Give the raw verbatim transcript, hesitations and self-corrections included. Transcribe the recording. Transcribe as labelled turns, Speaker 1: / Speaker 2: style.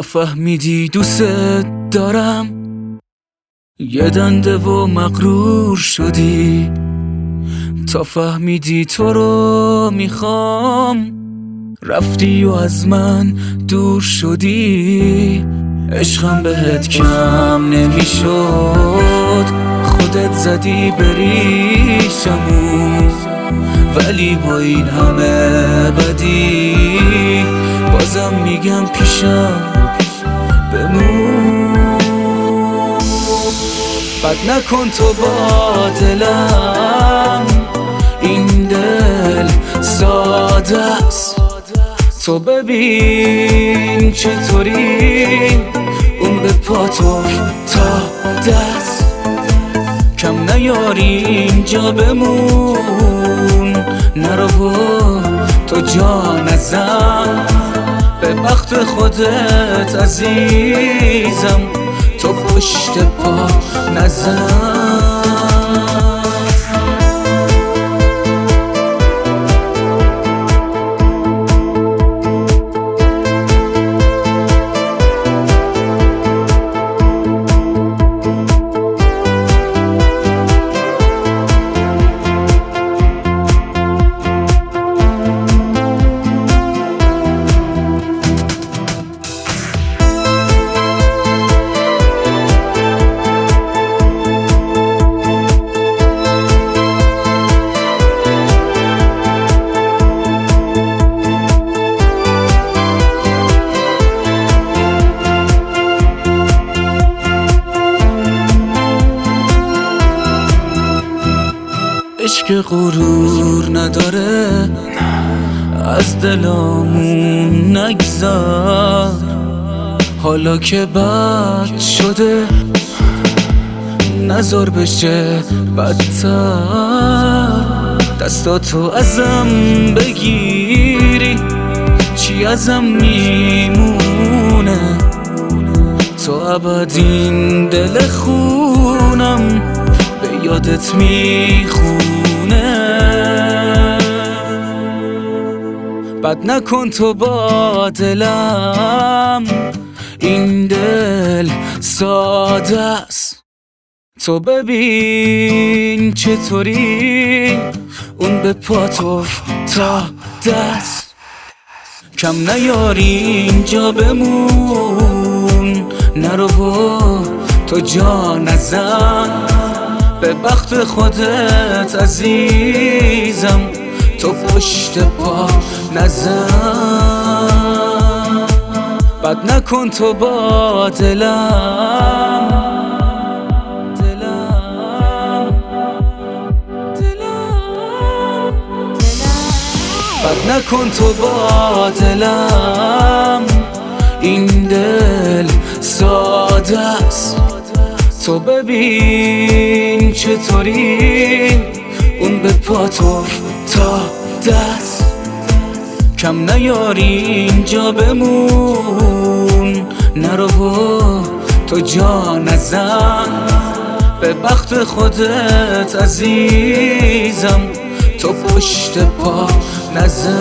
Speaker 1: فهمیدی دوست دارم، یه دنده و مغرور شدی. تا فهمیدی تو رو میخوام، رفتی و از من دور شدی. عشقم بهت کم نمیشد، خودت زدی بریشمون. ولی با این همه بدی، بازم میگم پیشم بمون. بد نکن تو با دلم، این دل ساده است. تو ببین چطوری اون به پاتو تا دست. کم نیاری اینجا بمون، نرو تو جا نزن به بخت خودت عزیزم. تو پشت پا نزن. عشق غرور نداره، از دلامون نگذار. حالا که بد شده نذار بشه بدتر. دستاتو ازم بگیری چی ازم میمونه؟ تو ابد این دل خونم به یادت میخونه. بد نکن تو با دلم، این دل ساده است. تو ببین چطوری اون به پاتو تا دست. کم نیاری اینجا بمون، نرو تو جا نزن به بخت خودت عزیزم. تو پشت پا نزن. بد نکن تو با دلم، دلم دلم بد نکن تو با دلم، این دل ساده است. تو ببین چطوری اون به پاتو تا دست. کم نیاری اینجا بمون، نرو تو جا نزن به بخت خودت عزیزم. تو پشت پا نزن.